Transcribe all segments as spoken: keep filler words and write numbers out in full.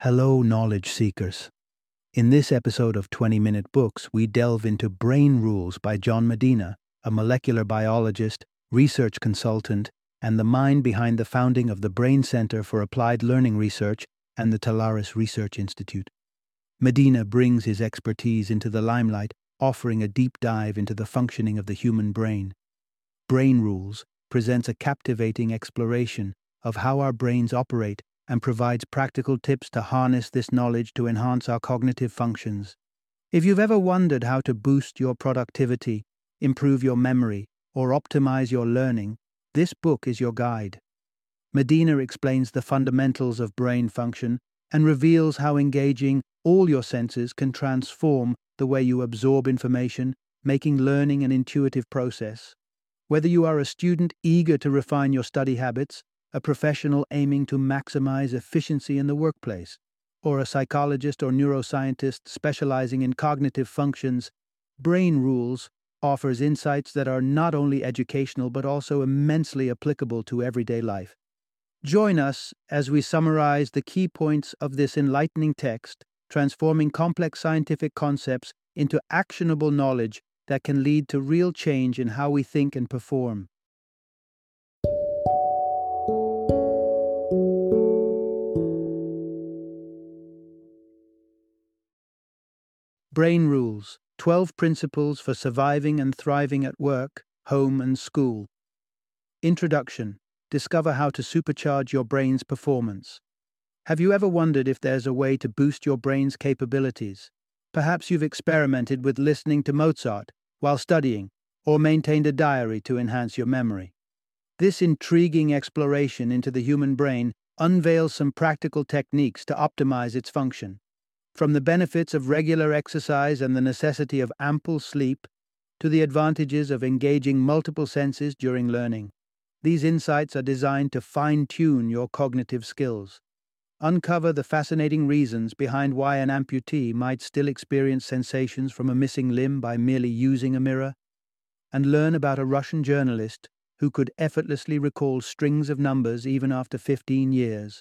Hello, knowledge seekers. In this episode of twenty minute Books, we delve into Brain Rules by John Medina, a molecular biologist, research consultant, and the mind behind the founding of the Brain Center for Applied Learning Research and the Talaris Research Institute. Medina brings his expertise into the limelight, offering a deep dive into the functioning of the human brain. Brain Rules presents a captivating exploration of how our brains operate and provides practical tips to harness this knowledge to enhance our cognitive functions. If you've ever wondered how to boost your productivity, improve your memory, or optimize your learning, this book is your guide. Medina explains the fundamentals of brain function and reveals how engaging all your senses can transform the way you absorb information, making learning an intuitive process. Whether you are a student eager to refine your study habits, a professional aiming to maximize efficiency in the workplace, or a psychologist or neuroscientist specializing in cognitive functions, Brain Rules offers insights that are not only educational but also immensely applicable to everyday life. Join us as we summarize the key points of this enlightening text, transforming complex scientific concepts into actionable knowledge that can lead to real change in how we think and perform. Brain Rules, twelve Principles for Surviving and Thriving at Work, Home and School. Introduction. Discover how to supercharge your brain's performance. Have you ever wondered if there's a way to boost your brain's capabilities? Perhaps you've experimented with listening to Mozart while studying, or maintained a diary to enhance your memory. This intriguing exploration into the human brain unveils some practical techniques to optimize its function. From the benefits of regular exercise and the necessity of ample sleep, to the advantages of engaging multiple senses during learning, these insights are designed to fine-tune your cognitive skills. Uncover the fascinating reasons behind why an amputee might still experience sensations from a missing limb by merely using a mirror, and learn about a Russian journalist who could effortlessly recall strings of numbers even after fifteen years.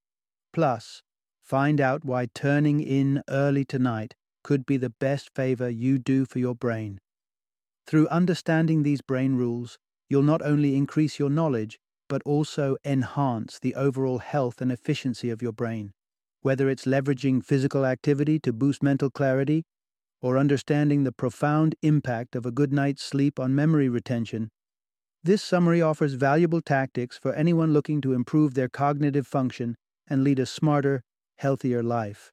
Plus, find out why turning in early tonight could be the best favor you do for your brain. Through understanding these brain rules, you'll not only increase your knowledge, but also enhance the overall health and efficiency of your brain. Whether it's leveraging physical activity to boost mental clarity, or understanding the profound impact of a good night's sleep on memory retention, this summary offers valuable tactics for anyone looking to improve their cognitive function and lead a smarter, healthier life.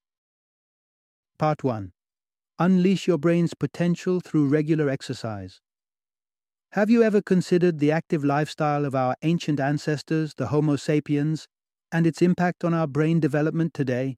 Part one. Unleash your brain's potential through regular exercise. Have you ever considered the active lifestyle of our ancient ancestors, the Homo sapiens, and its impact on our brain development today?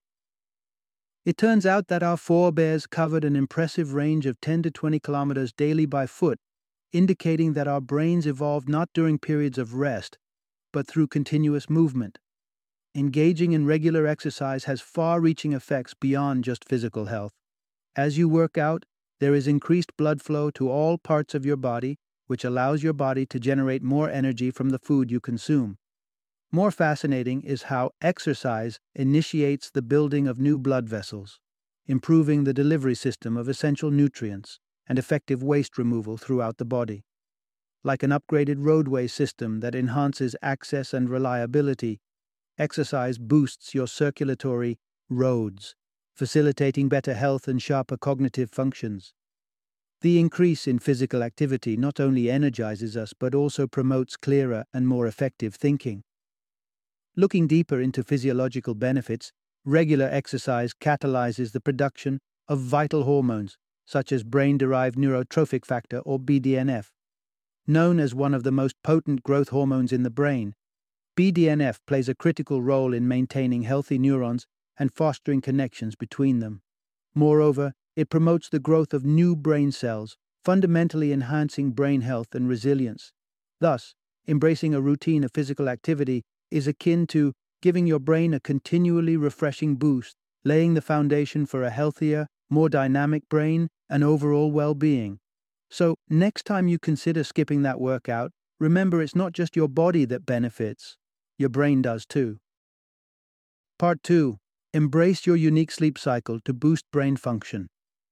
It turns out that our forebears covered an impressive range of ten to twenty kilometers daily by foot, indicating that our brains evolved not during periods of rest, but through continuous movement. Engaging in regular exercise has far-reaching effects beyond just physical health. As you work out, there is increased blood flow to all parts of your body, which allows your body to generate more energy from the food you consume. More fascinating is how exercise initiates the building of new blood vessels, improving the delivery system of essential nutrients and effective waste removal throughout the body. Like an upgraded roadway system that enhances access and reliability, exercise boosts your circulatory roads, facilitating better health and sharper cognitive functions. The increase in physical activity not only energizes us but also promotes clearer and more effective thinking. Looking deeper into physiological benefits, regular exercise catalyzes the production of vital hormones, such as brain-derived neurotrophic factor or B D N F. Known as one of the most potent growth hormones in the brain, B D N F plays a critical role in maintaining healthy neurons and fostering connections between them. Moreover, it promotes the growth of new brain cells, fundamentally enhancing brain health and resilience. Thus, embracing a routine of physical activity is akin to giving your brain a continually refreshing boost, laying the foundation for a healthier, more dynamic brain and overall well-being. So, next time you consider skipping that workout, remember it's not just your body that benefits, your brain does too. Part two. Embrace your unique sleep cycle to boost brain function.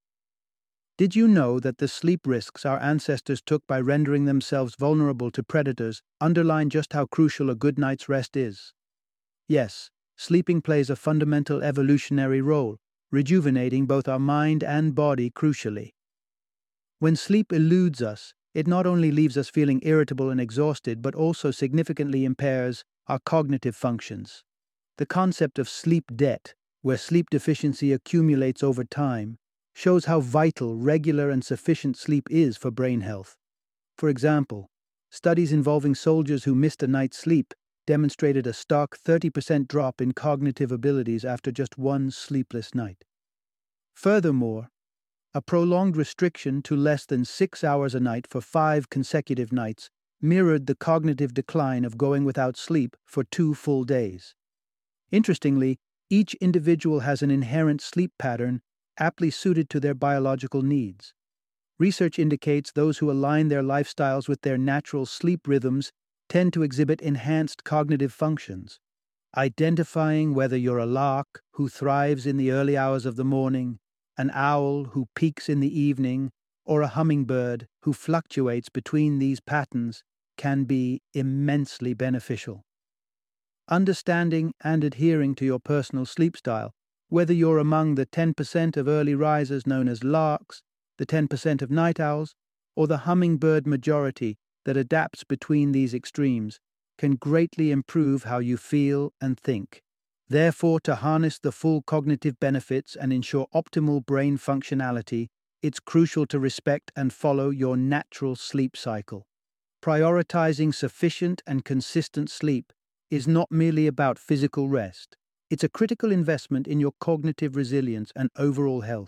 Did you know that the sleep risks our ancestors took by rendering themselves vulnerable to predators underline just how crucial a good night's rest is? Yes, sleeping plays a fundamental evolutionary role, rejuvenating both our mind and body crucially. When sleep eludes us, it not only leaves us feeling irritable and exhausted, but also significantly impairs our cognitive functions. The concept of sleep debt, where sleep deficiency accumulates over time, shows how vital regular and sufficient sleep is for brain health. For example, studies involving soldiers who missed a night's sleep demonstrated a stark thirty percent drop in cognitive abilities after just one sleepless night. Furthermore, a prolonged restriction to less than six hours a night for five consecutive nights mirrored the cognitive decline of going without sleep for two full days. Interestingly, each individual has an inherent sleep pattern aptly suited to their biological needs. Research indicates those who align their lifestyles with their natural sleep rhythms tend to exhibit enhanced cognitive functions. Identifying whether you're a lark who thrives in the early hours of the morning, an owl who peaks in the evening, or a hummingbird who fluctuates between these patterns can be immensely beneficial. Understanding and adhering to your personal sleep style, whether you're among the ten percent of early risers known as larks, the ten percent of night owls, or the hummingbird majority that adapts between these extremes, can greatly improve how you feel and think. Therefore, to harness the full cognitive benefits and ensure optimal brain functionality, it's crucial to respect and follow your natural sleep cycle. Prioritizing sufficient and consistent sleep is not merely about physical rest. It's a critical investment in your cognitive resilience and overall health.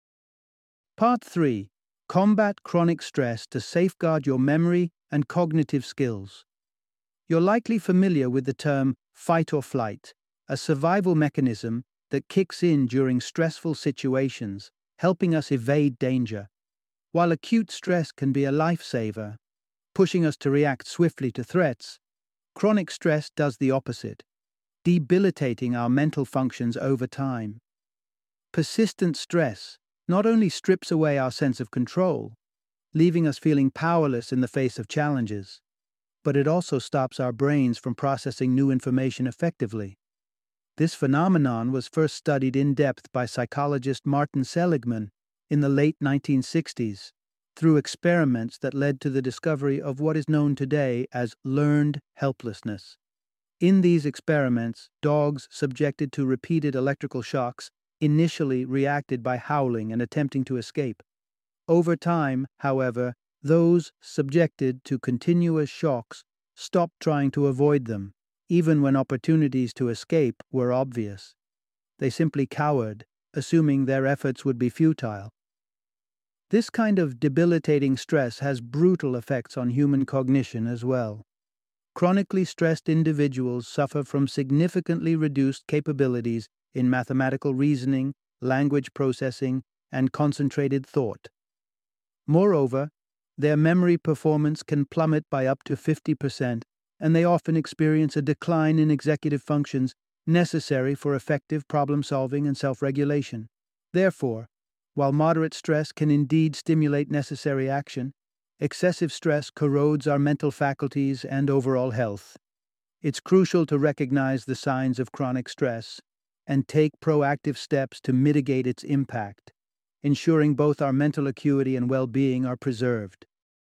Part three. Combat chronic stress to safeguard your memory and cognitive skills. You're likely familiar with the term fight or flight, a survival mechanism that kicks in during stressful situations, helping us evade danger. While acute stress can be a lifesaver, pushing us to react swiftly to threats, chronic stress does the opposite, debilitating our mental functions over time. Persistent stress not only strips away our sense of control, leaving us feeling powerless in the face of challenges, but it also stops our brains from processing new information effectively. This phenomenon was first studied in depth by psychologist Martin Seligman in the late nineteen sixties through experiments that led to the discovery of what is known today as learned helplessness. In these experiments, dogs subjected to repeated electrical shocks initially reacted by howling and attempting to escape. Over time, however, those subjected to continuous shocks stopped trying to avoid them, even when opportunities to escape were obvious. They simply cowered, assuming their efforts would be futile. This kind of debilitating stress has brutal effects on human cognition as well. Chronically stressed individuals suffer from significantly reduced capabilities in mathematical reasoning, language processing, and concentrated thought. Moreover, their memory performance can plummet by up to fifty percent, and they often experience a decline in executive functions necessary for effective problem-solving and self-regulation. Therefore, while moderate stress can indeed stimulate necessary action, excessive stress corrodes our mental faculties and overall health. It's crucial to recognize the signs of chronic stress and take proactive steps to mitigate its impact, ensuring both our mental acuity and well-being are preserved.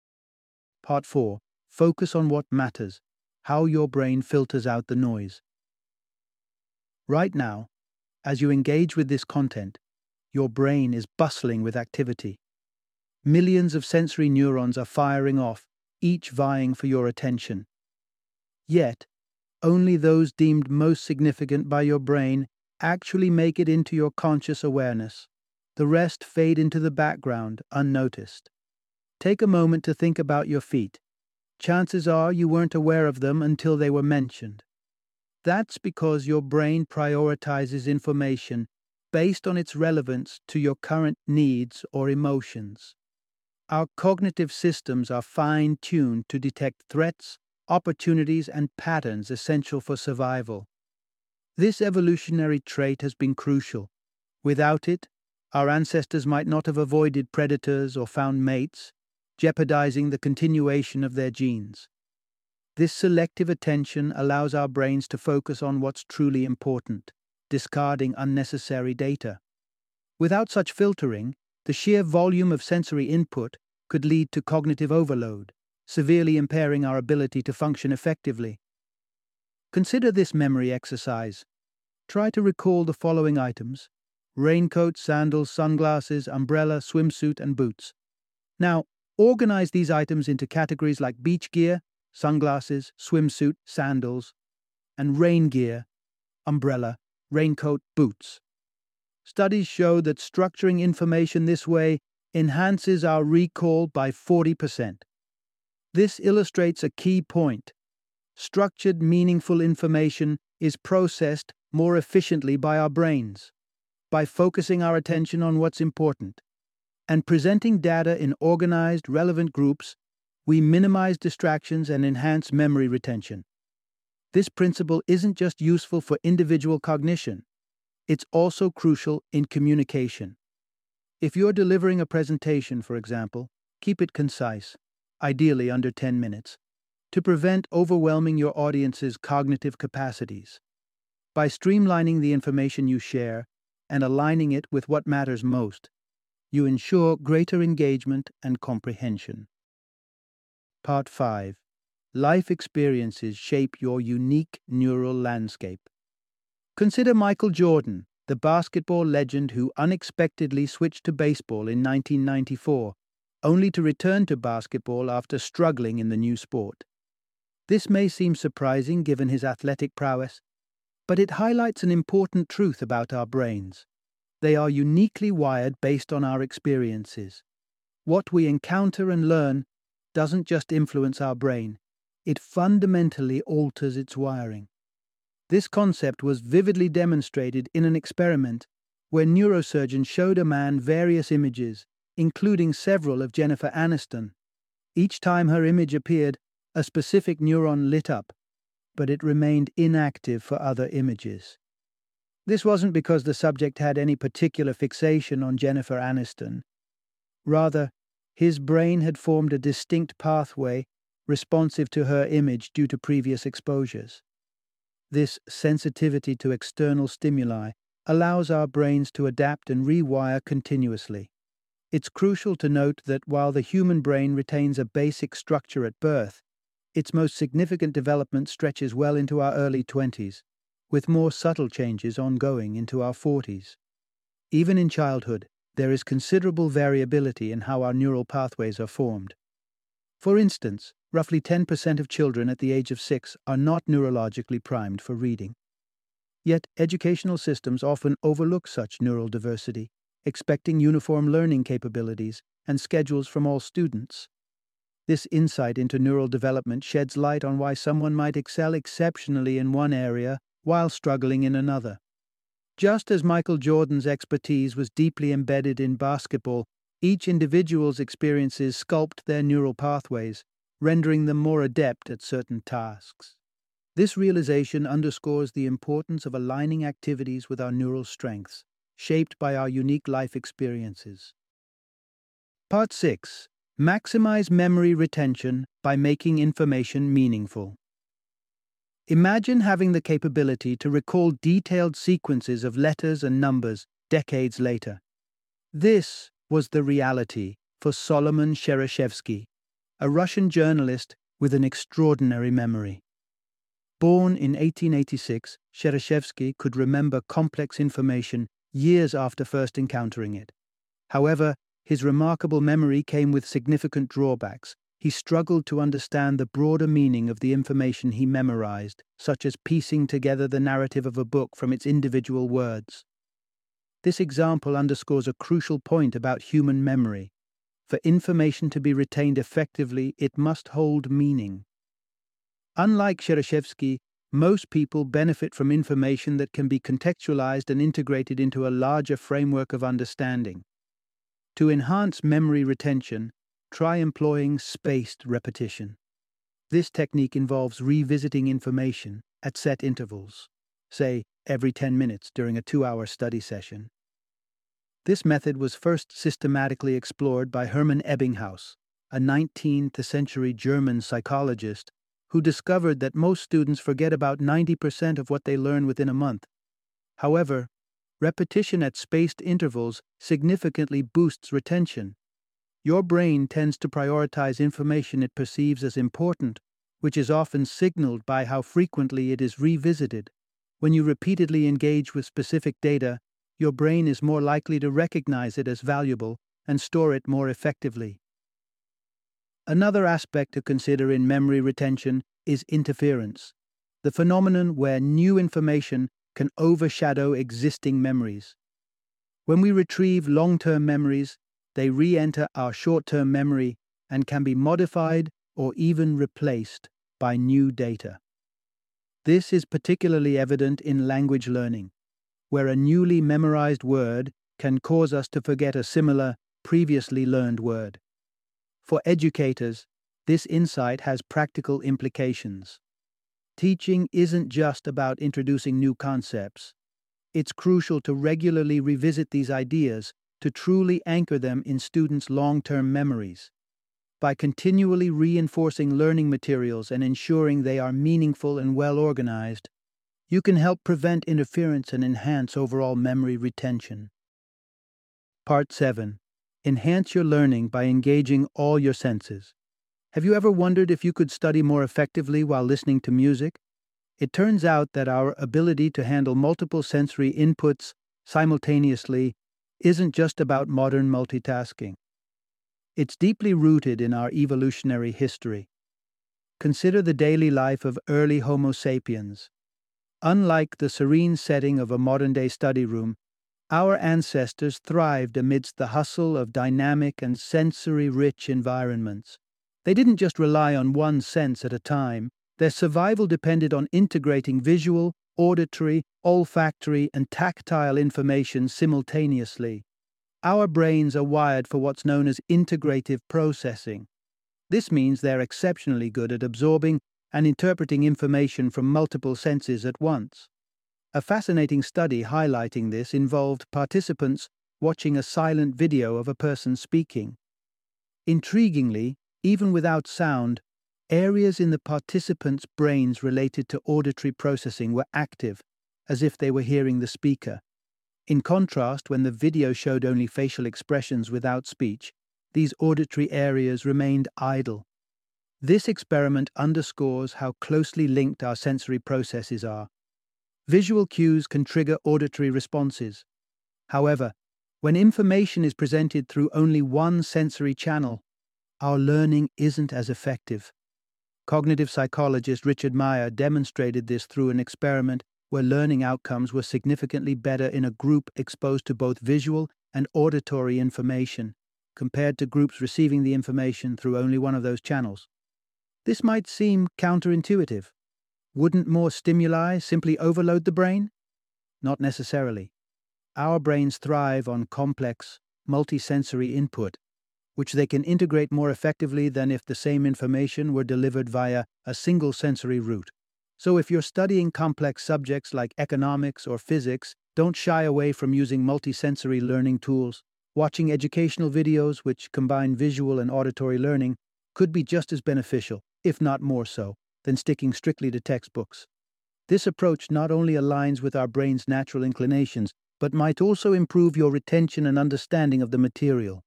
Part four. Focus on what matters, how your brain filters out the noise. Right now, as you engage with this content, your brain is bustling with activity. Millions of sensory neurons are firing off, each vying for your attention. Yet, only those deemed most significant by your brain actually make it into your conscious awareness. The rest fade into the background, unnoticed. Take a moment to think about your feet. Chances are you weren't aware of them until they were mentioned. That's because your brain prioritizes information based on its relevance to your current needs or emotions. Our cognitive systems are fine-tuned to detect threats, opportunities, and patterns essential for survival. This evolutionary trait has been crucial. Without it, our ancestors might not have avoided predators or found mates, jeopardizing the continuation of their genes. This selective attention allows our brains to focus on what's truly important, discarding unnecessary data. Without such filtering, the sheer volume of sensory input could lead to cognitive overload, severely impairing our ability to function effectively. Consider this memory exercise. Try to recall the following items: raincoat, sandals, sunglasses, umbrella, swimsuit, and boots. Now, organize these items into categories like beach gear, sunglasses, swimsuit, sandals, and rain gear, umbrella, raincoat, boots. Studies show that structuring information this way enhances our recall by forty percent. This illustrates a key point. Structured, meaningful information is processed more efficiently by our brains, by focusing our attention on what's important. And presenting data in organized, relevant groups, we minimize distractions and enhance memory retention. This principle isn't just useful for individual cognition, it's also crucial in communication. If you're delivering a presentation, for example, keep it concise, ideally under ten minutes, to prevent overwhelming your audience's cognitive capacities. By streamlining the information you share and aligning it with what matters most, you ensure greater engagement and comprehension. Part five. Life experiences shape your unique neural landscape. Consider Michael Jordan, the basketball legend who unexpectedly switched to baseball in nineteen ninety-four, only to return to basketball after struggling in the new sport. This may seem surprising given his athletic prowess, but it highlights an important truth about our brains. They are uniquely wired based on our experiences. What we encounter and learn doesn't just influence our brain, it fundamentally alters its wiring. This concept was vividly demonstrated in an experiment where neurosurgeons showed a man various images, including several of Jennifer Aniston. Each time her image appeared, a specific neuron lit up, but it remained inactive for other images. This wasn't because the subject had any particular fixation on Jennifer Aniston. Rather, his brain had formed a distinct pathway responsive to her image due to previous exposures. This sensitivity to external stimuli allows our brains to adapt and rewire continuously. It's crucial to note that while the human brain retains a basic structure at birth, its most significant development stretches well into our early twenties, with more subtle changes ongoing into our forties. Even in childhood, there is considerable variability in how our neural pathways are formed. For instance, roughly ten percent of children at the age of six are not neurologically primed for reading. Yet, educational systems often overlook such neural diversity, expecting uniform learning capabilities and schedules from all students. This insight into neural development sheds light on why someone might excel exceptionally in one area while struggling in another. Just as Michael Jordan's expertise was deeply embedded in basketball, each individual's experiences sculpt their neural pathways, rendering them more adept at certain tasks. This realization underscores the importance of aligning activities with our neural strengths, shaped by our unique life experiences. Part six. Maximize memory retention by making information meaningful. Imagine having the capability to recall detailed sequences of letters and numbers decades later. This was the reality for Solomon Chernyshevsky, a Russian journalist with an extraordinary memory. Born in eighteen eighty-six, Chernyshevsky could remember complex information years after first encountering it. However, his remarkable memory came with significant drawbacks. He struggled to understand the broader meaning of the information he memorized, such as piecing together the narrative of a book from its individual words. This example underscores a crucial point about human memory. For information to be retained effectively, it must hold meaning. Unlike Chernyshevsky, most people benefit from information that can be contextualized and integrated into a larger framework of understanding. To enhance memory retention, try employing spaced repetition. This technique involves revisiting information at set intervals, say every ten minutes during a two-hour study session. This method was first systematically explored by Hermann Ebbinghaus, a nineteenth century German psychologist who discovered that most students forget about ninety percent of what they learn within a month. However, repetition at spaced intervals significantly boosts retention. Your brain tends to prioritize information it perceives as important, which is often signaled by how frequently it is revisited. When you repeatedly engage with specific data, your brain is more likely to recognize it as valuable and store it more effectively. Another aspect to consider in memory retention is interference, the phenomenon where new information can overshadow existing memories. When we retrieve long-term memories, they re-enter our short-term memory and can be modified or even replaced by new data. This is particularly evident in language learning, where a newly memorized word can cause us to forget a similar, previously learned word. For educators, this insight has practical implications. Teaching isn't just about introducing new concepts. It's crucial to regularly revisit these ideas to truly anchor them in students' long-term memories. By continually reinforcing learning materials and ensuring they are meaningful and well-organized, you can help prevent interference and enhance overall memory retention. Part seven. Enhance your learning by engaging all your senses. Have you ever wondered if you could study more effectively while listening to music? It turns out that our ability to handle multiple sensory inputs simultaneously isn't just about modern multitasking. It's deeply rooted in our evolutionary history. Consider the daily life of early Homo sapiens. Unlike the serene setting of a modern-day study room, our ancestors thrived amidst the hustle of dynamic and sensory-rich environments. They didn't just rely on one sense at a time. Their survival depended on integrating visual, auditory, olfactory, and tactile information simultaneously. Our brains are wired for what's known as integrative processing. This means they're exceptionally good at absorbing and interpreting information from multiple senses at once. A fascinating study highlighting this involved participants watching a silent video of a person speaking. Intriguingly, even without sound, areas in the participants' brains related to auditory processing were active, as if they were hearing the speaker. In contrast, when the video showed only facial expressions without speech, these auditory areas remained idle. This experiment underscores how closely linked our sensory processes are. Visual cues can trigger auditory responses. However, when information is presented through only one sensory channel, our learning isn't as effective. Cognitive psychologist Richard Meyer demonstrated this through an experiment where learning outcomes were significantly better in a group exposed to both visual and auditory information, compared to groups receiving the information through only one of those channels. This might seem counterintuitive. Wouldn't more stimuli simply overload the brain? Not necessarily. Our brains thrive on complex, multisensory input, which they can integrate more effectively than if the same information were delivered via a single sensory route. So if you're studying complex subjects like economics or physics, don't shy away from using multisensory learning tools. Watching educational videos which combine visual and auditory learning could be just as beneficial, if not more so, than sticking strictly to textbooks. This approach not only aligns with our brain's natural inclinations, but might also improve your retention and understanding of the material.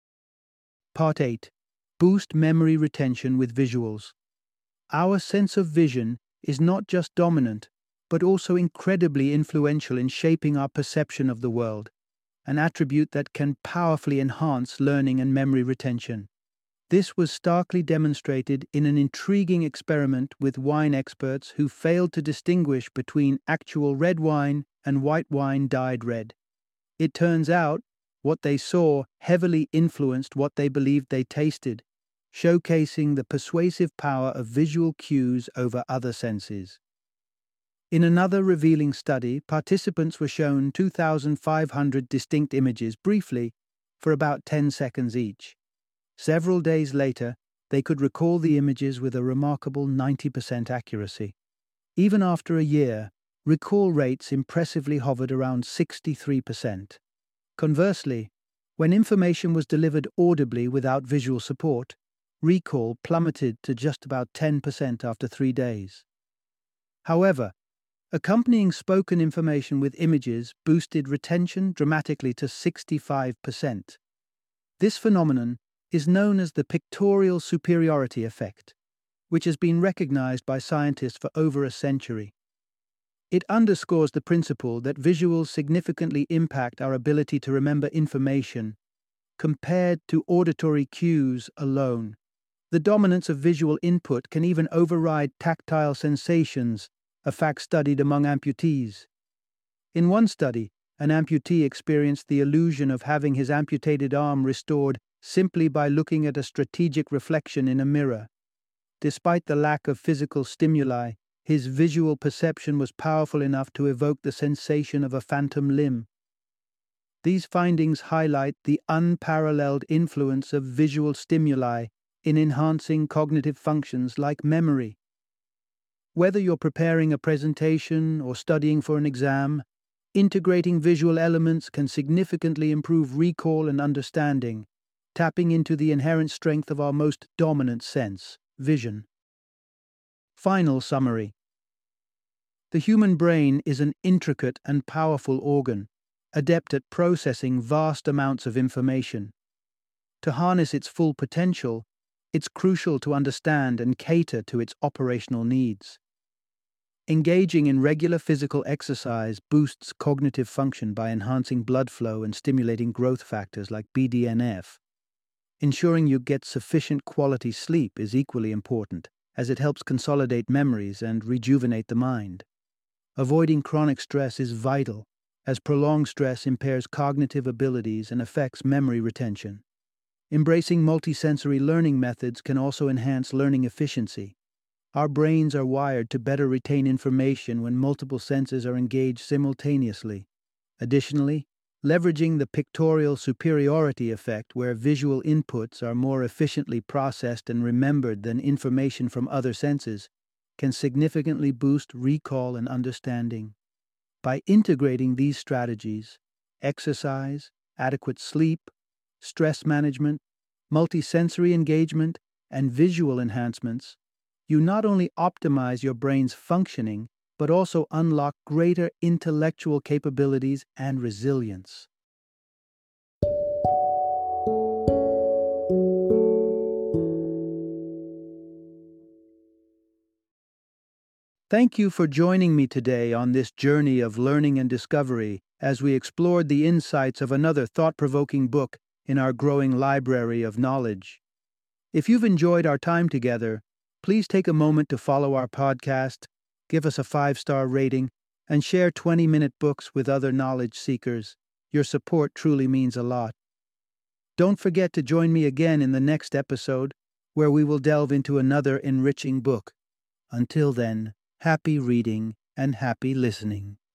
Part eight. Boost memory retention with visuals. Our sense of vision is not just dominant, but also incredibly influential in shaping our perception of the world, an attribute that can powerfully enhance learning and memory retention. This was starkly demonstrated in an intriguing experiment with wine experts who failed to distinguish between actual red wine and white wine dyed red. It turns out, what they saw heavily influenced what they believed they tasted, showcasing the persuasive power of visual cues over other senses. In another revealing study, participants were shown two thousand five hundred distinct images briefly for about ten seconds each. Several days later, they could recall the images with a remarkable ninety percent accuracy. Even after a year, recall rates impressively hovered around sixty-three percent. Conversely, when information was delivered audibly without visual support, recall plummeted to just about ten percent after three days. However, accompanying spoken information with images boosted retention dramatically to sixty-five percent. This phenomenon is known as the pictorial superiority effect, which has been recognized by scientists for over a century. It underscores the principle that visuals significantly impact our ability to remember information compared to auditory cues alone. The dominance of visual input can even override tactile sensations, a fact studied among amputees. In one study, an amputee experienced the illusion of having his amputated arm restored simply by looking at a strategic reflection in a mirror. Despite the lack of physical stimuli, his visual perception was powerful enough to evoke the sensation of a phantom limb. These findings highlight the unparalleled influence of visual stimuli in enhancing cognitive functions like memory. Whether you're preparing a presentation or studying for an exam, integrating visual elements can significantly improve recall and understanding, tapping into the inherent strength of our most dominant sense, vision. Final summary. The human brain is an intricate and powerful organ, adept at processing vast amounts of information. To harness its full potential, it's crucial to understand and cater to its operational needs. Engaging in regular physical exercise boosts cognitive function by enhancing blood flow and stimulating growth factors like B D N F. Ensuring you get sufficient quality sleep is equally important, as it helps consolidate memories and rejuvenate the mind. Avoiding chronic stress is vital, as prolonged stress impairs cognitive abilities and affects memory retention. Embracing multisensory learning methods can also enhance learning efficiency. Our brains are wired to better retain information when multiple senses are engaged simultaneously. Additionally, leveraging the pictorial superiority effect, where visual inputs are more efficiently processed and remembered than information from other senses, can significantly boost recall and understanding. By integrating these strategies, exercise, adequate sleep, stress management, multisensory engagement, and visual enhancements, you not only optimize your brain's functioning, but also unlock greater intellectual capabilities and resilience. Thank you for joining me today on this journey of learning and discovery as we explored the insights of another thought-provoking book in our growing library of knowledge. If you've enjoyed our time together, please take a moment to follow our podcast, give us a five-star rating, and share twenty-minute books with other knowledge seekers. Your support truly means a lot. Don't forget to join me again in the next episode, where we will delve into another enriching book. Until then, happy reading and happy listening.